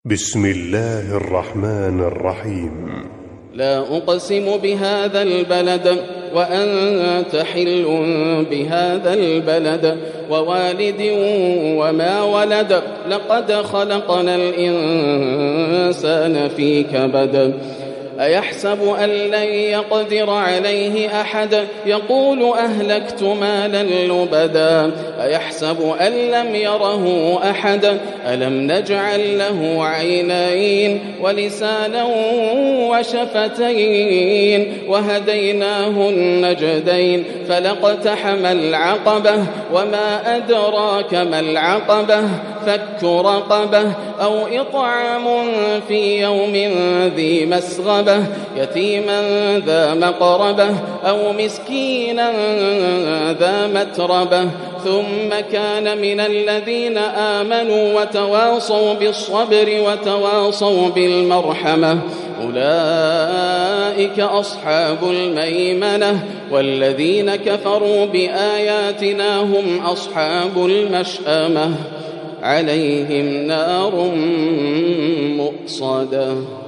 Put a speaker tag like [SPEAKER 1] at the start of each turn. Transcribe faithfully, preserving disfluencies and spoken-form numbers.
[SPEAKER 1] بسم الله الرحمن الرحيم.
[SPEAKER 2] لا أقسم بهذا البلد وأنت حل بهذا البلد ووالد وما ولد لقد خلقنا الإنسان في كبد أيحسب أن لن يقدر عليه أحد يقول أهلكت مالا لبدا أيحسب أن لم يره أحد ألم نجعل له عينين ولسانا وشفتين وهديناه النجدين فلاقتحم العقبة وما أدراك ما العقبة فك رقبة أو إطعام في يوم ذي مسغبة يتيما ذا مقربة أو مسكينا ذا متربة ثم كان من الذين آمنوا وتواصوا بالصبر وتواصوا بالمرحمة أولئك أصحاب الميمنة والذين كفروا بآياتنا هم أصحاب المشأمة عليهم نار مؤصدة.